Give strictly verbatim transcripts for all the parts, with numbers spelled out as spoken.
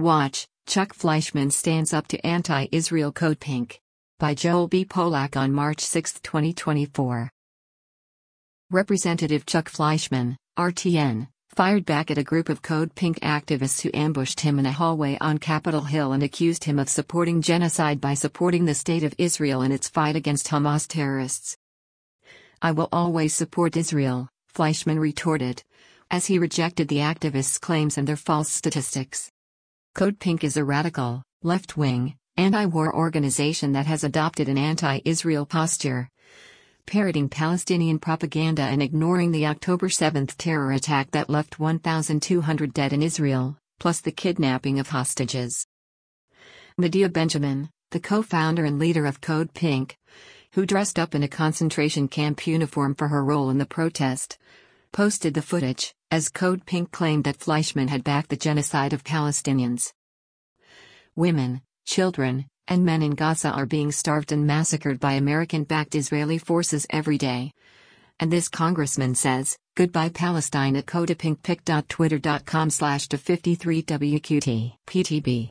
Watch, Chuck Fleischman stands up to anti-Israel Code Pink. By Joel B. Polak on March sixth, twenty twenty-four. Representative Chuck Fleischman, R T N, fired back at a group of Code Pink activists who ambushed him in a hallway on Capitol Hill and accused him of supporting genocide by supporting the state of Israel in its fight against Hamas terrorists. "I will always support Israel," Fleischman retorted, as he rejected the activists' claims and their false statistics. Code Pink is a radical, left-wing, anti-war organization that has adopted an anti-Israel posture, parroting Palestinian propaganda and ignoring the October seventh terror attack that left one thousand two hundred dead in Israel, plus the kidnapping of hostages. Medea Benjamin, the co-founder and leader of Code Pink, who dressed up in a concentration camp uniform for her role in the protest, posted the footage, as Code Pink claimed that Fleischman had backed the genocide of Palestinians. Women, children, and men in Gaza are being starved and massacred by American-backed Israeli forces every day. And this congressman says, "Goodbye Palestine" at codepinkpic dot twitter dot com slash to fifty-three W Q T P T B.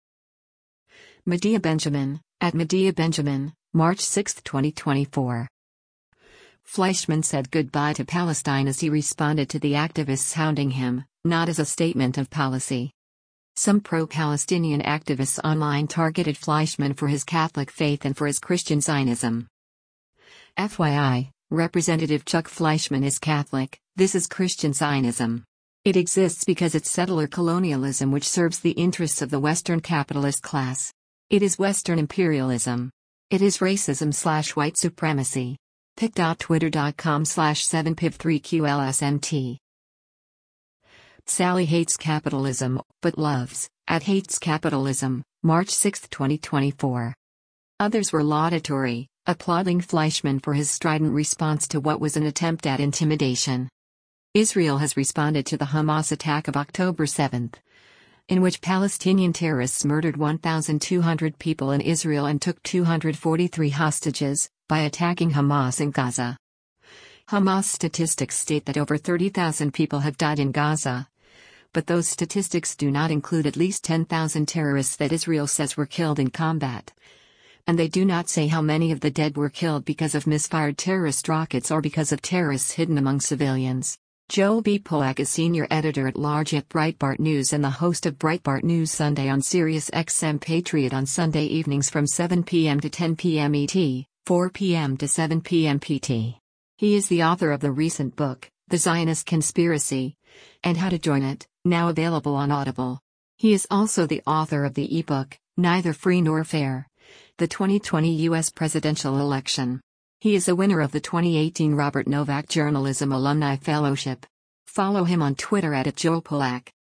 Medea Benjamin, at Medea Benjamin, March sixth, twenty twenty-four. Fleischman said goodbye to Palestine as he responded to the activists hounding him, not as a statement of policy. Some pro-Palestinian activists online targeted Fleischman for his Catholic faith and for his Christian Zionism. F Y I, Representative Chuck Fleischman is Catholic. This is Christian Zionism. It exists because it's settler colonialism which serves the interests of the Western capitalist class. It is Western imperialism. It is racism slash white supremacy. pic dot twitter dot com slash seven piv three Q L S M T. Sally hates capitalism, but loves, at Hates Capitalism, March sixth, twenty twenty-four. Others were laudatory, applauding Fleischman for his strident response to what was an attempt at intimidation. Israel has responded to the Hamas attack of October seventh, in which Palestinian terrorists murdered one thousand two hundred people in Israel and took two hundred forty-three hostages, by attacking Hamas in Gaza. Hamas statistics state that over thirty thousand people have died in Gaza, but those statistics do not include at least ten thousand terrorists that Israel says were killed in combat. And they do not say how many of the dead were killed because of misfired terrorist rockets or because of terrorists hidden among civilians. Joel B. Polak is senior editor-at-large at Breitbart News and the host of Breitbart News Sunday on Sirius X M Patriot on Sunday evenings from seven p m to ten p m E T, four p m to seven p m P T. He is the author of the recent book, The Zionist Conspiracy, and How to Join It, now available on Audible. He is also the author of the ebook, Neither Free Nor Fair: The twenty twenty U S Presidential Election. He is a winner of the twenty eighteen Robert Novak Journalism Alumni Fellowship. Follow him on Twitter at Joel Polak.